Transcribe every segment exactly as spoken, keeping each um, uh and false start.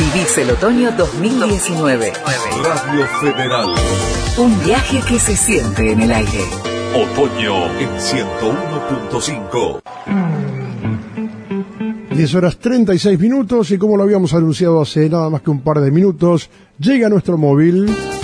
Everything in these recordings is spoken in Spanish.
Vivís el otoño dos mil diecinueve. Radio Federal. Un viaje que se siente en el aire. Otoño en ciento uno punto cinco. diez horas treinta y seis minutos y como lo habíamos anunciado hace nada más que un par de minutos, llega nuestro móvil.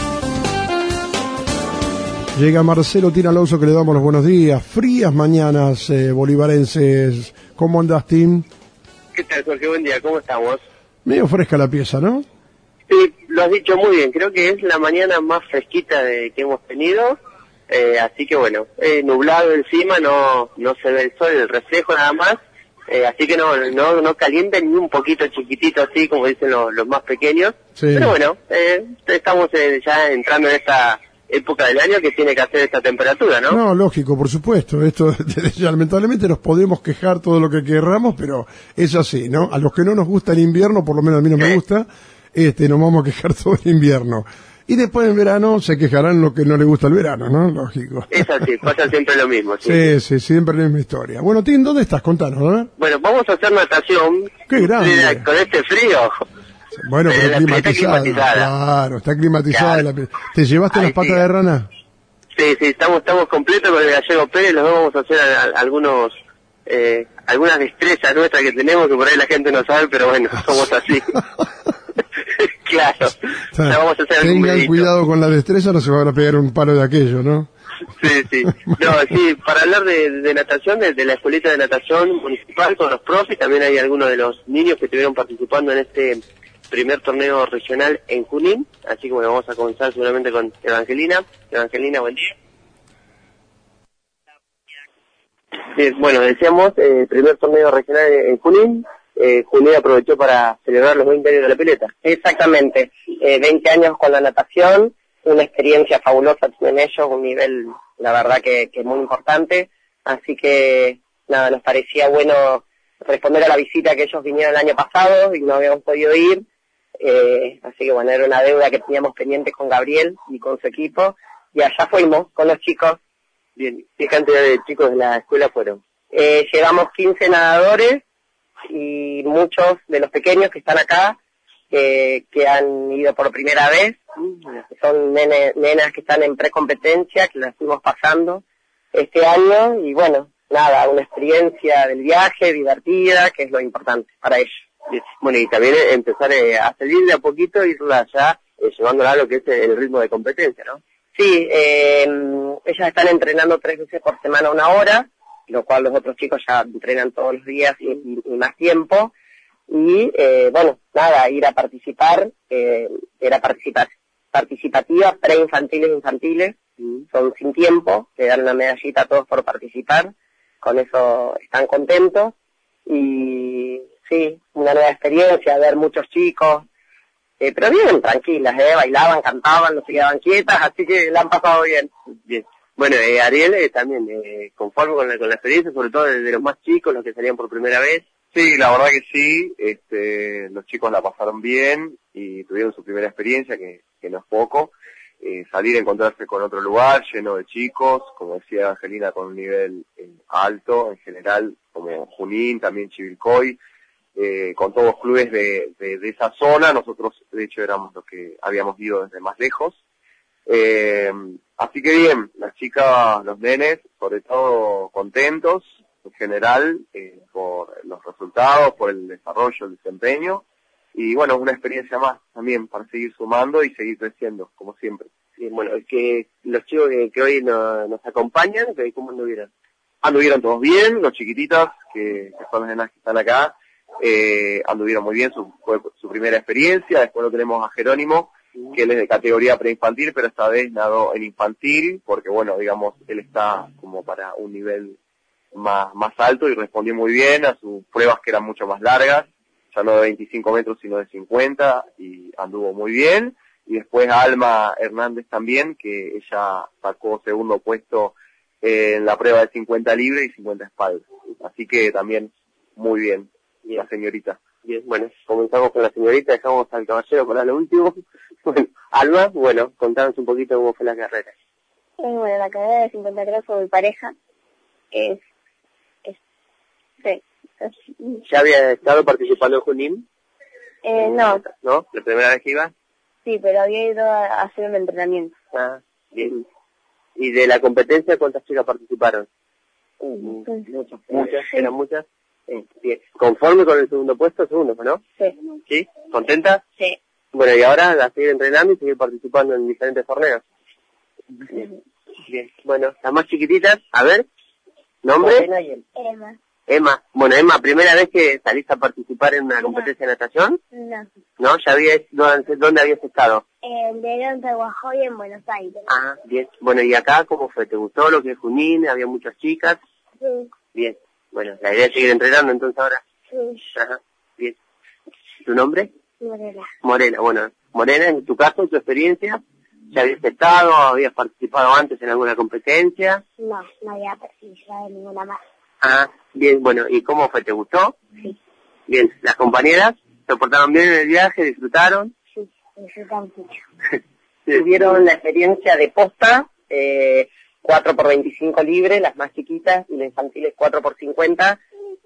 Llega Marcelo Tin Alonso, que le damos los buenos días. Frías mañanas eh, bolivarenses. ¿Cómo andás, Tim? ¿Qué tal, Jorge? Buen día, ¿cómo estamos? Medio fresca la pieza, ¿no? Sí, lo has dicho muy bien. Creo que es la mañana más fresquita de que hemos tenido. Eh, así que bueno, eh, nublado encima, no no se ve el sol, el reflejo nada más. Eh, así que no no no calienta ni un poquito chiquitito así, como dicen los, los más pequeños. Sí. Pero bueno, eh, estamos eh, ya entrando en esta época del año que tiene que hacer esta temperatura, ¿no? No, lógico, por supuesto. Esto, ya, lamentablemente nos podemos quejar todo lo que querramos, pero es así, ¿no? A los que no nos gusta el invierno, por lo menos a mí no me gusta, este, nos vamos a quejar todo el invierno. Y después en verano se quejarán lo que no le gusta el verano, ¿no? Lógico. Es así, pasa siempre lo mismo. Sí, sí, sí, siempre la misma historia. Bueno, Tim, ¿dónde estás? Contanos, ¿no? Bueno, vamos a hacer natación. ¡Qué grande! Con este frío. Bueno, pero la climatizada, climatizada. Claro, está climatizada. Claro. La... ¿Te llevaste Ay, las patas sí. de rana? Sí, sí, estamos estamos completos con el Gallego Pérez. Los dos vamos a hacer a, a, algunos eh, algunas destrezas nuestras que tenemos que por ahí la gente no sabe, pero bueno, somos así. Claro. La vamos a hacer Tengan cuidado con la destreza, no se van a pegar un palo de aquello, ¿no? Sí, sí. No, sí, para hablar de, de natación, de, de la escuelita de natación municipal con los profes, también hay algunos de los niños que estuvieron participando en este primer torneo regional en Junín, así que bueno, vamos a comenzar seguramente con Evangelina. Evangelina, buen día. Sí, bueno, decíamos, el eh, primer torneo regional en Junín, eh, Junín aprovechó para celebrar los veinte años de la pileta. Exactamente, eh, veinte años con la natación, una experiencia fabulosa tienen ellos, un nivel, la verdad que, que muy importante, así que nada, nos parecía bueno responder a la visita que ellos vinieron el año pasado y no habíamos podido ir. Eh, así que bueno, era una deuda que teníamos pendiente con Gabriel y con su equipo, y allá fuimos con los chicos. Bien, ¿qué cantidad de chicos de la escuela fueron? Eh, llevamos quince nadadores y muchos de los pequeños que están acá, eh, que han ido por primera vez, son nene, nenas que están en precompetencia, que las fuimos pasando este año, y bueno, nada, una experiencia del viaje divertida, que es lo importante para ellos. Bueno, y también empezar eh, a salir de a poquito e irla ya eh, llevándola a lo que es el ritmo de competencia, ¿no? Sí, eh, ellas están entrenando tres veces por semana una hora, lo cual los otros chicos ya entrenan todos los días y, y, y más tiempo. Y, eh, bueno, nada, ir a participar, eh, era participar, participativa, preinfantiles e infantiles, mm. son sin tiempo, le dan una medallita a todos por participar, con eso están contentos. Y sí, una nueva experiencia, ver muchos chicos, eh, pero bien, tranquilas, eh, bailaban, cantaban, no se quedaban quietas, así que la han pasado bien. Bien. Bueno, eh, Ariel eh, también, eh, conforme con la, con la experiencia, sobre todo de, de los más chicos, los que salían por primera vez. Sí, la verdad que sí, este, los chicos la pasaron bien y tuvieron su primera experiencia, que, que no es poco. Eh, salir a encontrarse con otro lugar lleno de chicos, como decía Angelina, con un nivel eh, alto en general, como Junín, también Chivilcoy, eh, con todos los clubes de, de, de esa zona. Nosotros de hecho éramos los que habíamos ido desde más lejos. Eh, así que bien, las chicas, los nenes, sobre todo contentos en general eh, por los resultados, por el desarrollo, el desempeño. Y bueno, es una experiencia más también para seguir sumando y seguir creciendo, como siempre. Y bueno, es que los chicos que, que hoy no, nos acompañan, ¿cómo anduvieron? Anduvieron todos bien, los chiquititas, que, que son las nenas que están acá, eh, anduvieron muy bien, su, fue su primera experiencia. Después lo tenemos a Jerónimo, que él es de categoría preinfantil, pero esta vez nadó en infantil, porque bueno, digamos, él está como para un nivel más, más alto y respondió muy bien a sus pruebas que eran mucho más largas. Ya no de veinticinco metros, sino de cincuenta, y anduvo muy bien. Y después Alma Hernández también, que ella sacó segundo puesto en la prueba de cincuenta libre y cincuenta espalda. Así que también muy bien, bien. La señorita. Bien, bueno, comenzamos con la señorita, dejamos al caballero para lo último. Bueno, Alma, bueno, contanos un poquito cómo fue la carrera. Bueno, la carrera de cincuenta cross con mi pareja es, es, sí. ¿Ya había estado participando en Junín? Eh, no, ¿No? ¿La primera vez que ibas? sí, pero había ido a hacer un entrenamiento. Ah, bien. ¿Y de la competencia cuántas chicas participaron? Muchas. Muchas, eran muchas. Eh, bien. ¿Conforme con el segundo puesto? Segundo, ¿no? Sí. ¿Sí? ¿Contenta? Sí. Bueno, y ahora a seguir entrenando y seguir participando en diferentes torneos. Bien. Bien. Bueno, las más chiquititas, a ver, ¿nombre? Emma. Emma. Bueno, Emma, ¿primera vez que salís a participar en una competencia de natación? No. ¿No? ¿Ya habías, dónde, dónde habías estado? En León, Guajó y en Buenos Aires. Ah, bien. Bueno, ¿y acá cómo fue? ¿Te gustó lo que es Junín? ¿Había muchas chicas? Sí. Bien. Bueno, la idea es seguir entrenando entonces ahora. Sí. Ajá. Bien. ¿Tu nombre? Morena. Morena. Bueno, Morena, en tu caso, tu experiencia, ¿ya habías estado, habías participado antes en alguna competencia? No, no había participado en ninguna más. Ah, bien, bueno, ¿y cómo fue? ¿Te gustó? Sí. Bien, ¿las compañeras se portaron bien en el viaje, disfrutaron? Sí, disfrutan mucho. Sí. Tuvieron la experiencia de posta, eh, cuatro por veinticinco libre, las más chiquitas, y las infantiles cuatro por cincuenta,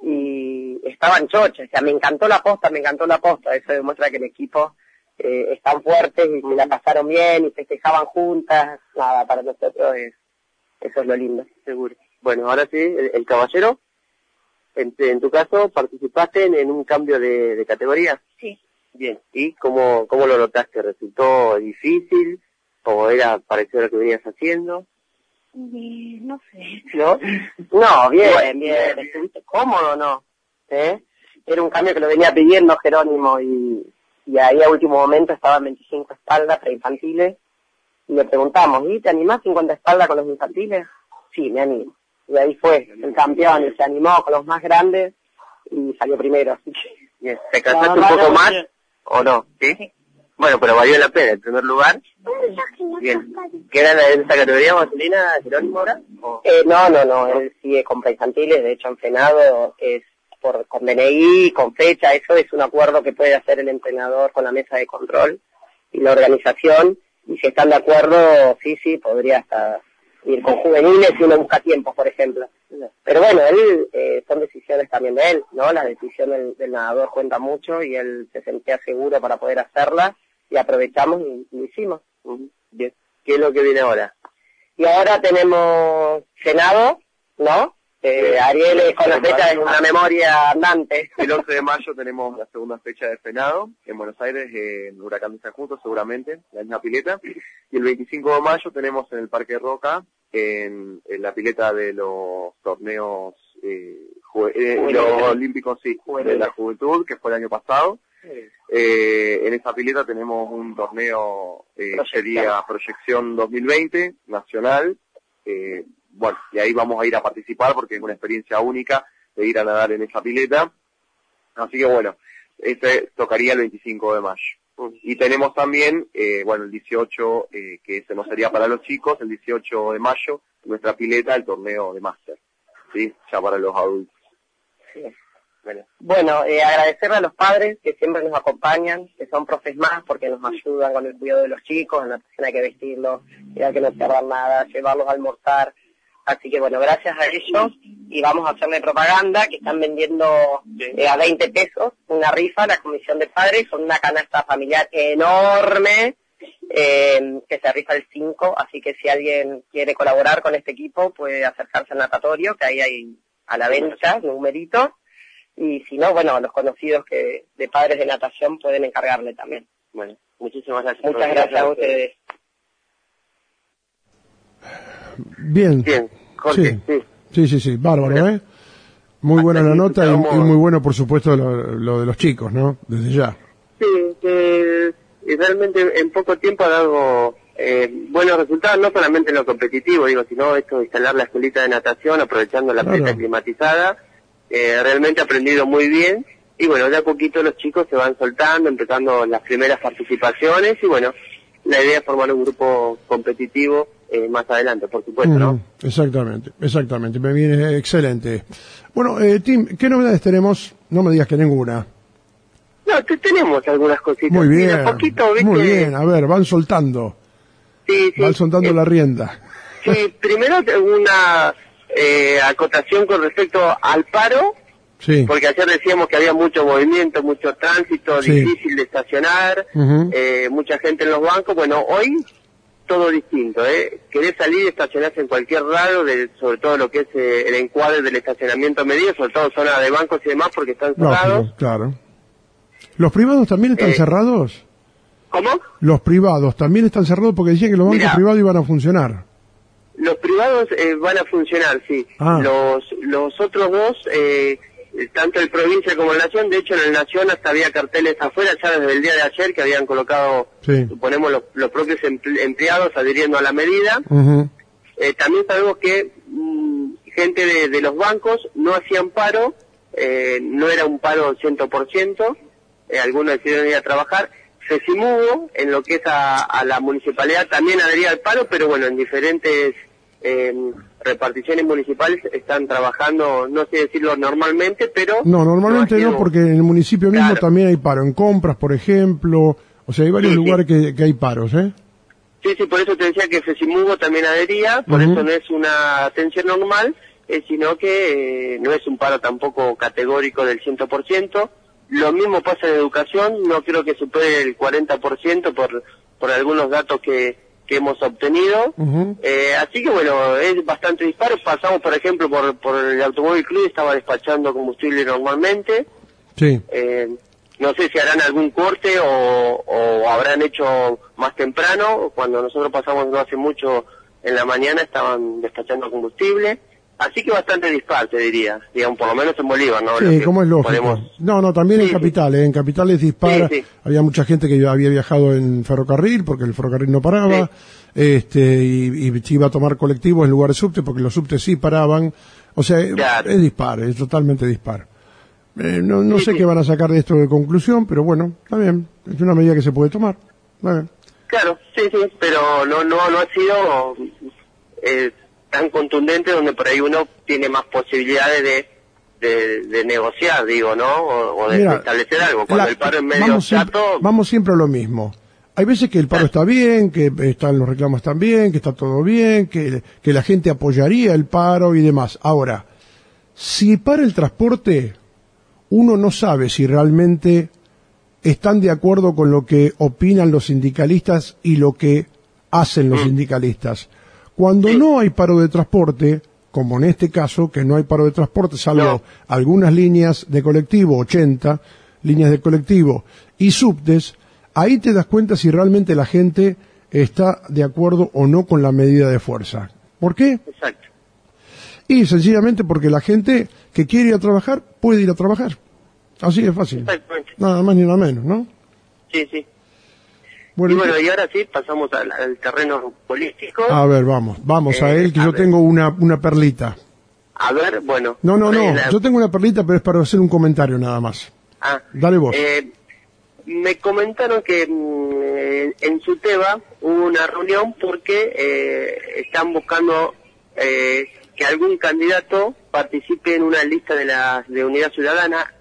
y estaban chochas. O sea, me encantó la posta, me encantó la posta. Eso demuestra que el equipo eh, están fuertes y que la pasaron bien y festejaban juntas. Nada, para nosotros es, eso es lo lindo. Seguro. Bueno, ahora sí, el, el caballero, en, en tu caso, ¿participaste en, en un cambio de, de categoría? Sí. Bien, ¿y cómo, cómo lo notaste? ¿Resultó difícil o era parecido a lo que venías haciendo? Eh, no sé. ¿No? No, bien, bien. ¿Estuviste cómodo o no? ¿Eh? Era un cambio que lo venía pidiendo Jerónimo y, y ahí a último momento estaban veinticinco espaldas para infantiles y le preguntamos, ¿y te animás cincuenta espaldas con los infantiles? Sí, me animo. Y ahí fue el campeón y se animó con los más grandes y salió primero. Así que... Bien. ¿Te cansaste No, un no, poco no, más no. o no? ¿Sí? Sí. Bueno, pero valió la pena, en primer lugar. Bien. ¿Queda en esta categoría masculina, Jerónimo, ahora? ¿O? Eh, no, no, no, él sigue con preinfantiles, de hecho entrenado es por con D N I, con fecha, eso es un acuerdo que puede hacer el entrenador con la mesa de control y la organización, y si están de acuerdo, sí, sí, podría hasta ir con juveniles si uno busca tiempos, por ejemplo. Pero bueno, él, eh, son decisiones también de él, ¿no? La decisión del, del nadador cuenta mucho y él se sentía seguro para poder hacerla y aprovechamos y lo hicimos. Ujú. Bien. ¿Qué es lo que viene ahora? Y ahora tenemos Senado, ¿no? Eh, Ariel es con la fecha de una memoria andante. El once de mayo tenemos la segunda fecha de Fenado, en Buenos Aires, en Huracán de San Justo, seguramente, la misma pileta. Y el veinticinco de mayo tenemos en el Parque Roca, en, en la pileta de los torneos eh, jue- eh, los olímpicos, sí, de la juventud, que fue el año pasado. Eh, en esa pileta tenemos un torneo, eh, sería Proyección dos mil veinte, nacional. Eh, bueno, y ahí vamos a ir a participar porque es una experiencia única de ir a nadar en esa pileta. Así que bueno, ese tocaría el veinticinco de mayo. Y tenemos también, eh, bueno, el dieciocho, eh, que ese no sería para los chicos, el dieciocho de mayo, nuestra pileta, el torneo de máster, ¿sí? Ya para los adultos. Sí. Bueno, bueno eh, agradecerle a los padres que siempre nos acompañan, que son profes más porque nos ayudan con el cuidado de los chicos, en la natación hay que vestirlos, cuidar que no pierdan nada, llevarlos a almorzar. Así que bueno, gracias a ellos y vamos a hacerle propaganda que están vendiendo eh, a veinte pesos una rifa, la comisión de padres, con una canasta familiar enorme eh, que se rifa el cinco, así que si alguien quiere colaborar con este equipo puede acercarse al natatorio, que ahí hay a la venta numeritos, y si no, bueno, los conocidos que de padres de natación pueden encargarle también. Bueno, muchísimas gracias. Muchas gracias a ustedes. Bien. Bien, Jorge, Sí. sí. Sí, sí, sí, bárbaro, ¿eh? Muy buena la nota y, y muy bueno, por supuesto, lo, lo de los chicos, ¿no? Desde ya. Sí, que y realmente en poco tiempo ha dado eh, buenos resultados, no solamente en lo competitivo, digo, sino esto de instalar la escuelita de natación, aprovechando la Claro. pileta climatizada, eh, realmente ha aprendido muy bien, y bueno, de a poquito los chicos se van soltando, empezando las primeras participaciones, y bueno, la idea es formar un grupo competitivo eh, más adelante, por supuesto, ¿no? Mm, exactamente, exactamente, me viene excelente. Bueno, eh, Tim, ¿qué novedades tenemos? No me digas que ninguna. No, que tenemos algunas cositas. Muy Sí, de bien, a poquito, ¿viste? muy bien, a ver, van soltando, Sí, sí. van soltando Eh, la rienda. Sí, primero una eh, acotación con respecto al paro, Sí. Porque ayer decíamos que había mucho movimiento, mucho tránsito, Sí. difícil de estacionar, Ujú. eh, mucha gente en los bancos. Bueno, hoy todo distinto, ¿eh? Querés salir y estacionarse en cualquier lado, de, sobre todo lo que es eh, el encuadre del estacionamiento medido, sobre todo zona de bancos y demás, porque están cerrados. Lógico, claro. ¿Los privados también están Eh, cerrados? ¿Cómo? Los privados también están cerrados porque decían que los bancos Mirá. privados iban a funcionar. Los privados eh, van a funcionar, sí. Ah. Los los otros dos, eh, tanto el provincia como el Nación, de hecho en el Nación hasta había carteles afuera ya desde el día de ayer que habían colocado, Sí. suponemos, los, los propios emple- empleados adhiriendo a la medida. Ujú. Eh, también sabemos que mm, gente de, de los bancos no hacían paro, eh, no era un paro cien por ciento, eh, algunos decidieron ir a trabajar. FESIMUGO, en lo que es a, a la municipalidad, también adhería al paro, pero bueno, en diferentes eh, reparticiones municipales están trabajando, no sé decirlo normalmente, pero... No, normalmente ha sido- no, porque en el municipio mismo Claro. también hay paro. En compras, por ejemplo. O sea, hay varios Sí, sí. lugares que, que hay paros, ¿eh? Sí, sí, por eso te decía que FESIMUGO también adhería, por Ujú. eso no es una atención normal, eh, sino que eh, no es un paro tampoco categórico del cien por ciento. Lo mismo pasa en educación, no creo que supere el cuarenta por ciento por, por algunos datos que, que hemos obtenido. Ujú. Eh, así que bueno, es bastante disparo. Pasamos, por ejemplo, por, por el Automóvil Club, estaba despachando combustible normalmente. Sí. Eh, no sé si harán algún corte o, o habrán hecho más temprano. Cuando nosotros pasamos no hace mucho en la mañana estaban despachando combustible. Así que bastante dispar, te diría. Digamos, por lo menos en Bolívar, ¿no? Lo Sí, que como es lógico. podemos- No, no, también en Sí, sí. Capital, ¿eh? En Capital es dispara. Sí, sí. Había mucha gente que había viajado en ferrocarril porque el ferrocarril no paraba. Este, y, y iba a tomar colectivos en lugar de subte porque los subtes sí paraban. O sea, Claro. es dispar, es totalmente dispar. Eh, no no Sí, sé sí. qué van a sacar de esto de conclusión, pero bueno, está bien. Es una medida que se puede tomar. Está bien. Claro, sí, sí, pero no, no, no ha sido eh, tan contundente donde por ahí uno tiene más posibilidades de, de, de negociar, digo, ¿no? O, o de Mira, establecer algo. Cuando la- el paro es medio vamos siempre, chato, vamos siempre a lo mismo. Hay veces que el paro está bien, que están los reclamos están bien, que está todo bien, que, que la gente apoyaría el paro y demás. Ahora, si para el transporte, uno no sabe si realmente están de acuerdo con lo que opinan los sindicalistas y lo que hacen los sindicalistas. Cuando Sí. no hay paro de transporte, como en este caso, que no hay paro de transporte, salvo No. algunas líneas de colectivo, ochenta líneas de colectivo y subtes, ahí te das cuenta si realmente la gente está de acuerdo o no con la medida de fuerza. ¿Por qué? exacto. Y sencillamente porque la gente que quiere ir a trabajar puede ir a trabajar. Así de fácil. Exactamente. Nada más ni nada menos, ¿no? Sí, sí. Bueno, y bueno, ¿qué- y ahora sí, pasamos al, al terreno político. a ver, vamos, vamos a Eh, él, que a yo ver. tengo una, una perlita. A ver, bueno. No, no, por ahí no, la- yo tengo una perlita, pero es para hacer un comentario nada más. Ah, Dale vos. eh, me comentaron que mm, eh, en Suteba hubo una reunión porque eh, están buscando eh, que algún candidato participe en una lista de la de Unidad Ciudadana.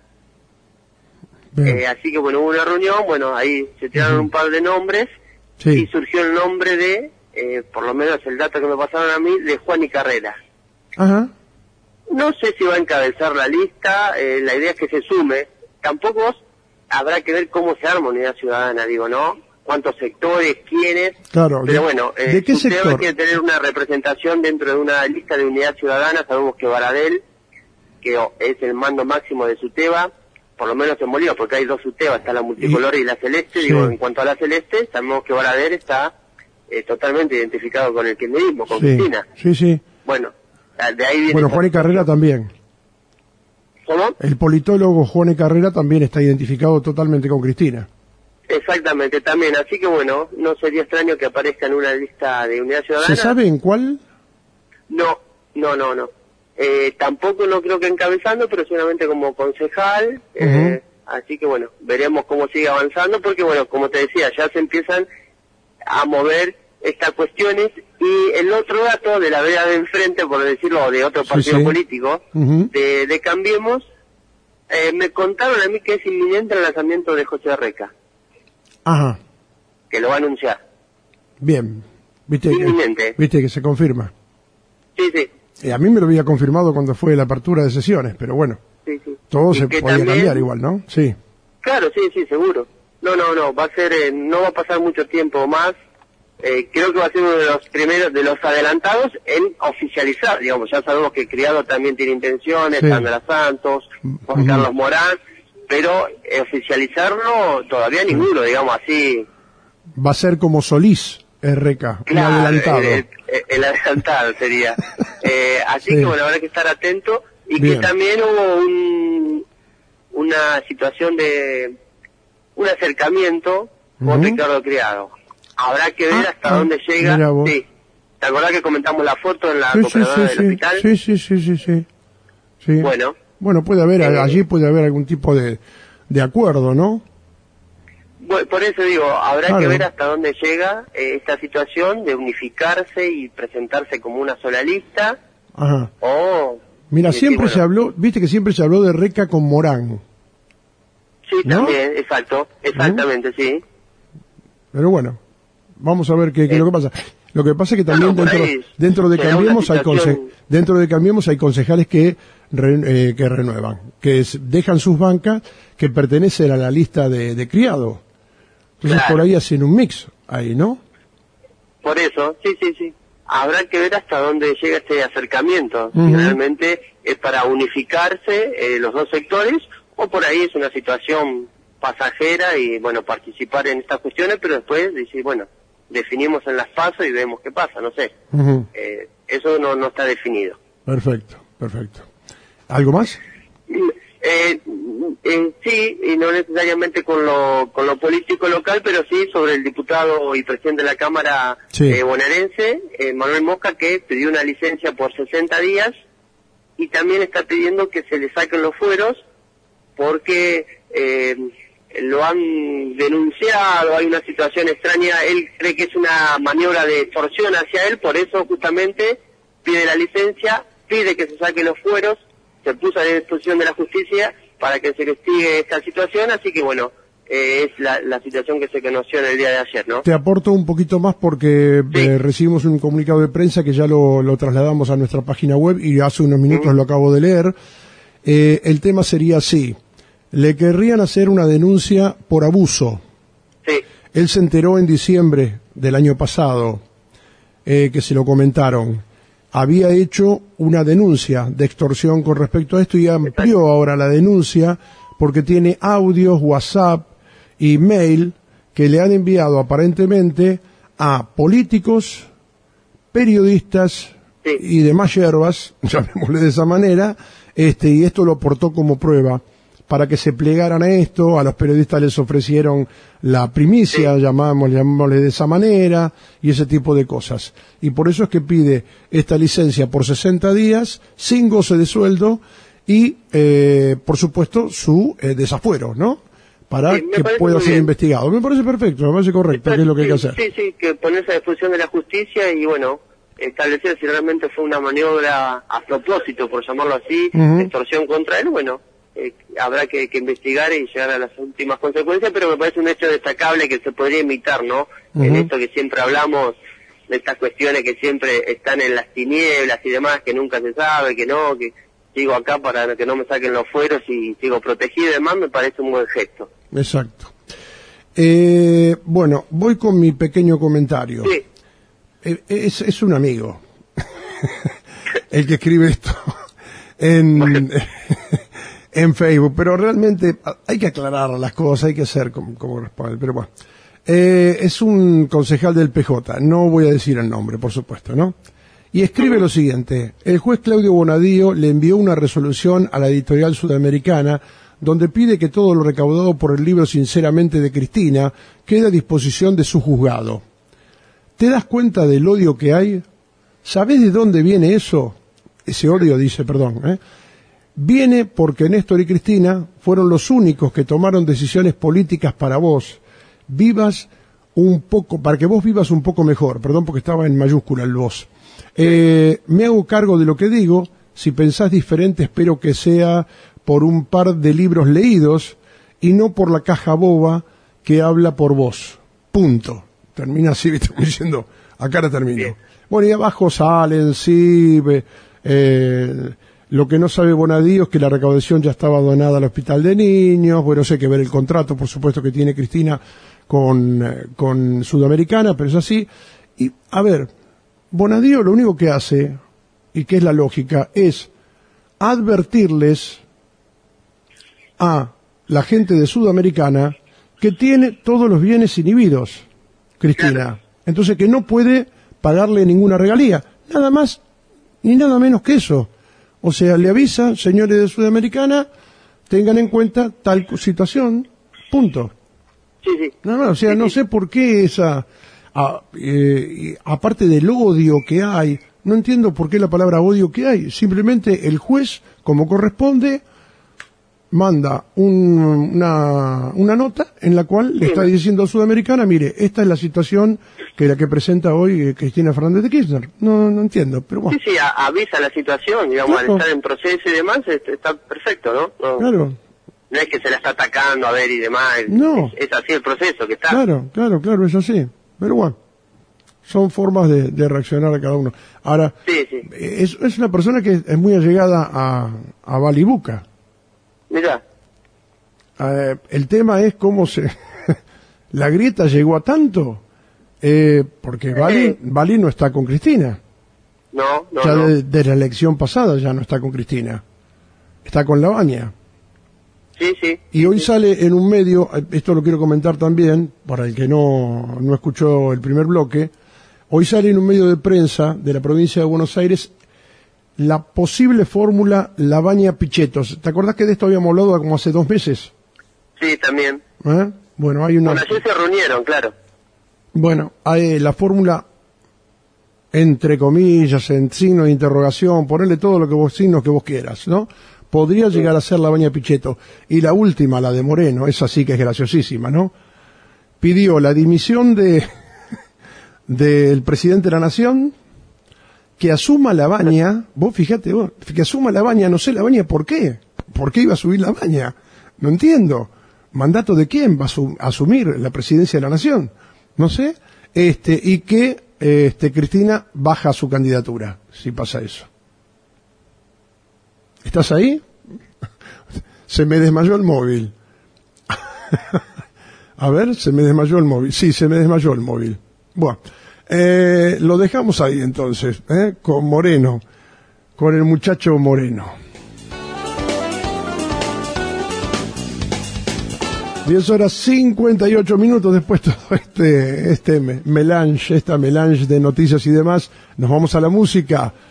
Bien. Eh, así que bueno, hubo una reunión, bueno, ahí se tiraron Ujú. un par de nombres y Sí, surgió el nombre de, eh, por lo menos el dato que me pasaron a mí, de Juan y Carrera. ajá, No sé si va a encabezar la lista, eh, la idea es que se sume. Tampoco habrá que ver cómo se arma Unidad Ciudadana, digo, ¿no? Cuántos sectores, quiénes. claro. Pero ¿De, bueno, eh, ¿de qué Suteba sector? quiere tener una representación dentro de una lista de Unidad Ciudadana. Sabemos que Baradel, que o- es el mando máximo de Suteba, por lo menos en Bolívar, porque hay dos Suteba, está la multicolor y, la celeste. Sí. Digo, en cuanto a la celeste, sabemos que Baradel está eh, totalmente identificado con el kirchnerismo, con Sí, Cristina. sí, sí. Bueno, de ahí viene... Bueno, esa- Juan y Carrera también. ¿Cómo? El politólogo Juan y Carrera también está identificado totalmente con Cristina. Exactamente, también. Así que bueno, no sería extraño que aparezca en una lista de Unidad Ciudadana. ¿Se sabe en cuál? No, no, no, no. Eh, tampoco no creo que encabezando, pero seguramente como concejal. eh, así que bueno, veremos cómo sigue avanzando, porque bueno, como te decía, ya se empiezan a mover estas cuestiones. Y el otro dato de la vereda de enfrente, por decirlo, o de otro Sí, partido sí. político, Ujú. de, de Cambiemos, eh, me contaron a mí que es inminente el lanzamiento de José Reca, Ajá, que lo va a anunciar. bien. ¿Viste que, Inminente. viste que se confirma? Sí, sí. Eh, a mí me lo había confirmado cuando fue la apertura de sesiones, pero bueno. sí, sí. Todo Y se que podía también- cambiar igual, ¿no? Sí. Claro, sí, sí, seguro. No, no, no, va a ser, eh, no va a pasar mucho tiempo más. Eh, creo que va a ser uno de los primeros, de los adelantados en oficializar, digamos, ya sabemos que Criado también tiene intenciones, Sí. Sandra Santos, Juan Ujú. Carlos Morán, pero eh, oficializarlo todavía ninguno, digamos así. Va a ser como Solís, R K, un adelantado. El, el- el adelantado sería. Eh, así Sí. que bueno, habrá que estar atento y Bien. que también hubo un, una situación de un acercamiento con Ujú. Ricardo Criado. Habrá que ver Ah, hasta ah, dónde llega. mira vos. Sí. ¿Te acordás que comentamos la foto en la Sí, sí, cooperadora sí, del sí, hospital? sí, sí, sí, sí, sí. Sí. Bueno. Bueno, puede haber, Eh, allí puede haber algún tipo de, de acuerdo, ¿no? Bueno, por eso digo, habrá Claro. que ver hasta dónde llega eh, esta situación de unificarse y presentarse como una sola lista Ajá. o... Mira, y decir, siempre bueno, se habló, viste que siempre se habló de Reca con Morán, Sí, ¿no? también, exacto, exactamente, sí. pero bueno, vamos a ver qué, qué es lo que pasa. Lo que pasa es que también No, no, por dentro, ahí dentro de se da una Cambiemos hay situación- conse- dentro de Cambiemos hay concejales que re- eh, que renuevan, que es- dejan sus bancas que pertenecen a la lista de, de Criado. Entonces Claro. por ahí hacen un mix ahí, ¿no? Por eso, sí, sí, sí. Habrá que ver hasta dónde llega este acercamiento. Si Ujú. realmente es para unificarse eh, los dos sectores o por ahí es una situación pasajera y, bueno, participar en estas cuestiones, pero después decir, bueno, definimos en las pasos y vemos qué pasa, no sé. Ujú. Eh, eso no, no está definido. Perfecto, perfecto. ¿Algo más? Eh, eh, sí, y no necesariamente con lo, con lo político local, pero sí sobre el diputado y presidente de la Cámara Sí. eh, bonaerense, eh, Manuel Mosca, que pidió una licencia por sesenta días y también está pidiendo que se le saquen los fueros porque eh, lo han denunciado, hay una situación extraña, él cree que es una maniobra de extorsión hacia él, por eso justamente pide la licencia, pide que se saquen los fueros, se puso a disposición de la justicia para que se investigue esta situación, así que bueno, eh, es la, la situación que se conoció en el día de ayer, ¿no? Te aporto un poquito más porque Sí. eh, recibimos un comunicado de prensa que ya lo, lo trasladamos a nuestra página web y hace unos minutos Ujú. lo acabo de leer. Eh, el tema sería así. Le querrían hacer una denuncia por abuso. Sí, Él se enteró en diciembre del año pasado, eh, que se lo comentaron. Había hecho una denuncia de extorsión con respecto a esto y amplió ahora la denuncia porque tiene audios, WhatsApp y mail que le han enviado aparentemente a políticos, periodistas Sí. y demás yerbas, llamémosle de esa manera, este, y esto lo aportó como prueba para que se plegaran a esto. A los periodistas les ofrecieron la primicia, Sí. llamamos, llamémosle de esa manera, y ese tipo de cosas. Y por eso es que pide esta licencia por sesenta días, sin goce de sueldo, y, eh, por supuesto, su eh, desafuero, ¿no? Para Sí, me que parece pueda muy ser bien. investigado. Me parece perfecto, me parece correcto, que es lo que hay que Sí, hacer. Sí, sí, que ponerse a disposición de la justicia y bueno, establecer si realmente fue una maniobra a propósito, por llamarlo así, Ujú. de extorsión contra él, bueno, eh, habrá que, que investigar y llegar a las últimas consecuencias, pero me parece un hecho destacable que se podría imitar, ¿no? En Ujú. esto que siempre hablamos, de estas cuestiones que siempre están en las tinieblas y demás, que nunca se sabe, que no, que sigo acá para que no me saquen los fueros y sigo protegido y demás, me parece un buen gesto. Exacto. Eh, bueno, voy con mi pequeño comentario. Sí, Eh, Es, es un amigo el que escribe esto en, en Facebook, pero realmente hay que aclarar las cosas, hay que hacer como, como responde, pero bueno. Eh, es un concejal del P J, no voy a decir el nombre, por supuesto, ¿no? Y escribe lo siguiente: el juez Claudio Bonadío le envió una resolución a la editorial sudamericana donde pide que todo lo recaudado por el libro Sinceramente de Cristina quede a disposición de su juzgado. ¿Te das cuenta del odio que hay? ¿Sabés de dónde viene eso? Ese odio, dice, perdón, ¿eh? Viene porque Néstor y Cristina fueron los únicos que tomaron decisiones políticas para vos. Vivas un poco, para que vos vivas un poco mejor. Perdón porque estaba en mayúscula el vos. Eh, me hago cargo de lo que digo. Si pensás diferente, espero que sea por un par de libros leídos y no por la caja boba que habla por vos. Punto. Termina así, ¿viste? Diciendo, acá ahora termino. Bien. Bueno, y abajo salen, sí, eh, Lo que no sabe Bonadío es que la recaudación ya estaba donada al Hospital de Niños. Bueno, sé que ver el contrato, por supuesto, que tiene Cristina con, eh, con Sudamericana, pero es así. Y, a ver, Bonadío lo único que hace, y que es la lógica, es advertirles a la gente de Sudamericana que tiene todos los bienes inhibidos, Cristina. Entonces que no puede pagarle ninguna regalía. Nada más ni nada menos que eso. O sea, le avisa, señores de Sudamericana, tengan en cuenta tal situación, punto. Sí, sí. Nada más, o sea, Sí, no sí. sé por qué esa, a- eh, aparte del odio que hay, no entiendo por qué la palabra odio que hay. Simplemente el juez, como corresponde, manda un- una, una nota en la cual le Sí, está ¿no? diciendo a Sudamericana, mire, esta es la situación que la que presenta hoy eh, Cristina Fernández de Kirchner. No, no entiendo, pero bueno. Sí, sí, a- avisa la situación, digamos, Claro. al estar en proceso y demás, este, está perfecto, ¿no? No, Claro, no es que se la está atacando a ver y demás, No. es, es así el proceso que está. claro, claro, claro, es así. Pero bueno, son formas de, de reaccionar a cada uno. Ahora, Sí, sí. eh, es, es una persona que es muy allegada a, a Balibuca. Mirá, Eh, el tema es cómo se la grieta llegó a tanto, eh, porque Bali, Bali no está con Cristina. no, no, ya no. de, de la elección pasada ya no está con Cristina. Está con Lavagna. Sí, sí. Y hoy sale en un medio, eh, esto lo quiero comentar también, para el que no, no escuchó el primer bloque, hoy sale en un medio de prensa de la provincia de Buenos Aires la posible fórmula Lavagna-Pichetto. ¿Te acordás que de esto habíamos hablado como hace dos meses? Sí, también. ¿Eh? Bueno, hay una... Bueno, ayer se reunieron, claro. Bueno, hay la fórmula, entre comillas, en signo de interrogación, ponerle todo lo que vos, signos que vos quieras, ¿no? Podría llegar a ser Lavagna Pichetto. Y la última, la de Moreno, esa sí que es graciosísima, ¿no? Pidió la dimisión de del presidente de la Nación, que asuma Lavagna, vos fíjate vos, que asuma Lavagna, no sé Lavagna por qué, por qué iba a subir Lavagna, no entiendo. ¿Mandato de quién va a su- asumir la presidencia de la Nación? No sé. Este, y que este, Cristina baja su candidatura, si pasa eso. ¿Estás ahí? Se me desmayó el móvil. A ver, se me desmayó el móvil. Sí, se me desmayó el móvil. Bueno, eh, lo dejamos ahí entonces, ¿eh? Con Moreno, con el muchacho Moreno. diez horas cincuenta y ocho minutos después de todo este, este me- melange, esta melange de noticias y demás. Nos vamos a la música.